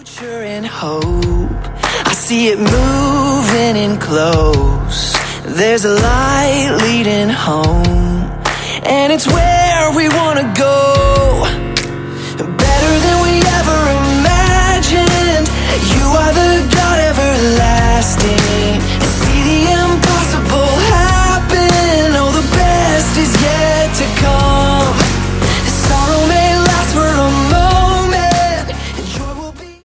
Future and hope, I see it moving in close. There's a light leading home, and it's where